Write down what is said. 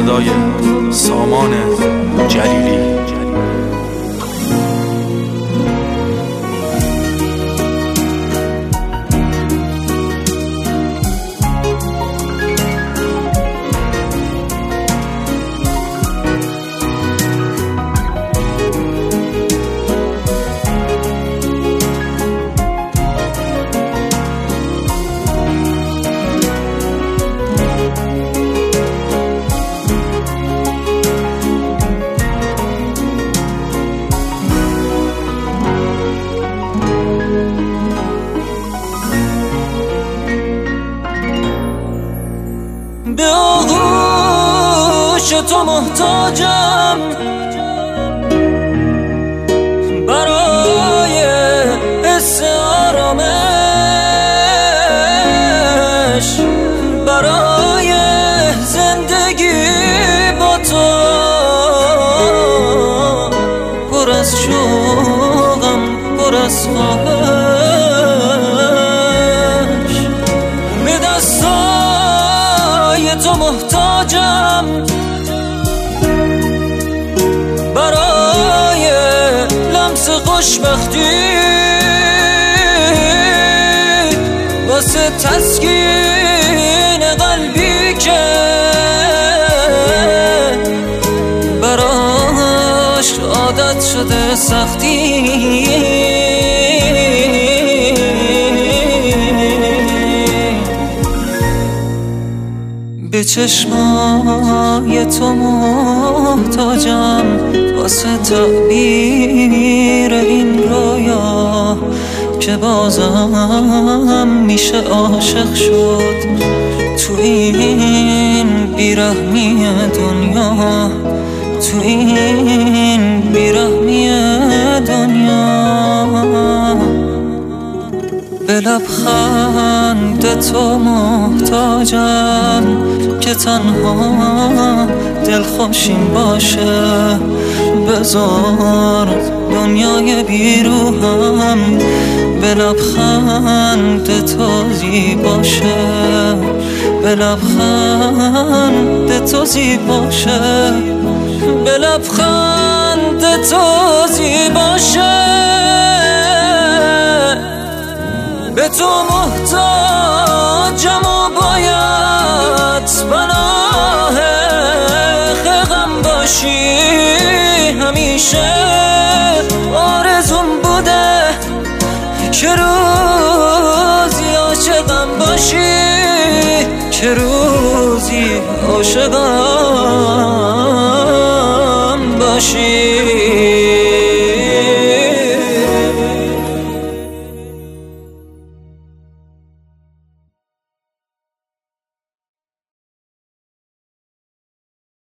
صدای سامان جلیلی. به آغوش تو محتاجم برای حس آرامش، برای زندگی با تو. پر از شوقم، پر از خواهش، به دستای تو محتاجم برای لمس خوشبختی، واسه تسکین قلبی که براش عادت شده سختی. به چشمای تو محتاجم واسه تعبیر این رویا که بازم میشه عاشق شد تو این بیرحمی دنیا، تو این بیرحمی دنیا. به لبخند تو محتاجم که تنها دلخوشیم باشه. بذار دنیای بیروهم به لبخند تو زیباشه، به لبخند تو زیباشه، به لبخند تو زیباشه. به تو محتاجم و باید پناه غم باشی همیشه. آرزوم بوده که روزی عاشقم باشی، که روزی عاشقم باشی.